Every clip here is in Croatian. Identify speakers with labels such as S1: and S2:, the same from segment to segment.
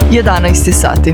S1: 11 sati.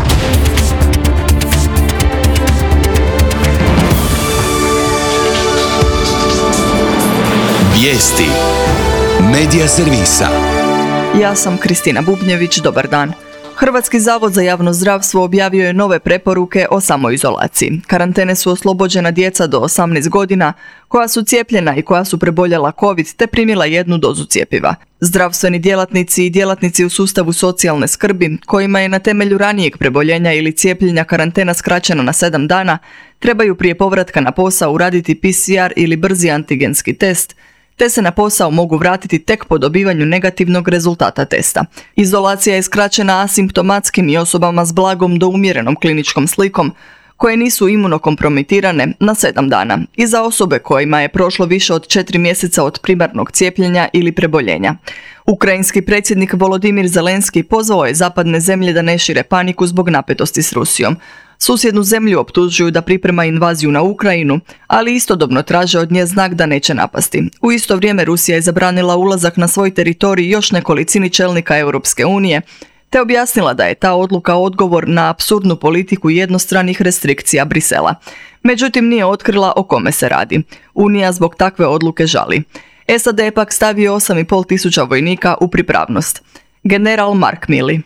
S2: Vijesti Medija servisa.
S1: Ja sam Kristina Bubnjević, dobar dan. Hrvatski zavod za javno zdravstvo objavio je nove preporuke o samoizolaciji. Karantene su oslobođena djeca do 18 godina koja su cijepljena i koja su preboljela COVID te primila jednu dozu cjepiva. Zdravstveni djelatnici i djelatnici u sustavu socijalne skrbi, kojima je na temelju ranijeg preboljenja ili cijepljenja karantena skraćena na 7 dana, trebaju prije povratka na posao uraditi PCR ili brzi antigenski test, te se na posao mogu vratiti tek po dobivanju negativnog rezultata testa. Izolacija je skraćena asimptomatskim i osobama s blagom do umjerenom kliničkom slikom, koje nisu imunokompromitirane na 7 dana i za osobe kojima je prošlo više od 4 mjeseca od primarnog cijepljenja ili preboljenja. Ukrajinski predsjednik Volodimir Zelenski pozvao je zapadne zemlje da ne šire paniku zbog napetosti s Rusijom. Susjednu zemlju optužuju da priprema invaziju na Ukrajinu, ali istodobno traže od nje znak da neće napasti. U isto vrijeme Rusija je zabranila ulazak na svoj teritorij još nekolicini čelnika Europske unije, te objasnila da je ta odluka odgovor na apsurdnu politiku jednostranih restrikcija Brisela. Međutim, nije otkrila o kome se radi. Unija zbog takve odluke žali. SAD je pak stavio 8.500 vojnika u pripravnost. General Mark Milley.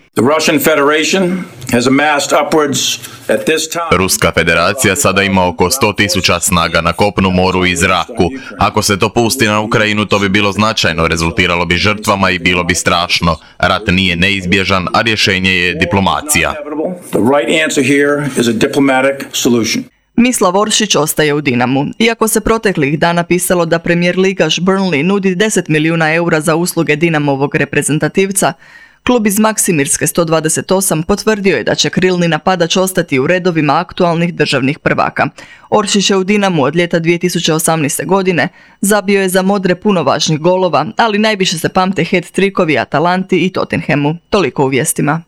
S3: Ruska federacija sada ima oko 100.000 snaga na kopnu, moru i zraku. Ako se to pusti na Ukrajinu, to bi bilo značajno, rezultiralo bi žrtvama i bilo bi strašno. Rat nije neizbježan, a rješenje je diplomacija.
S1: Mislav Oršić ostaje u Dinamu. Iako se proteklih dana pisalo da premijer ligaš Burnley nudi 10 milijuna eura za usluge Dinamovog reprezentativca, klub iz Maksimirske 128 potvrdio je da će krilni napadač ostati u redovima aktualnih državnih prvaka. Oršić je u Dinamu od ljeta 2018. godine, zabio je za modre puno važnih golova, ali najviše se pamte hat-trikovi Atalanti i Tottenhamu. Toliko u vijestima.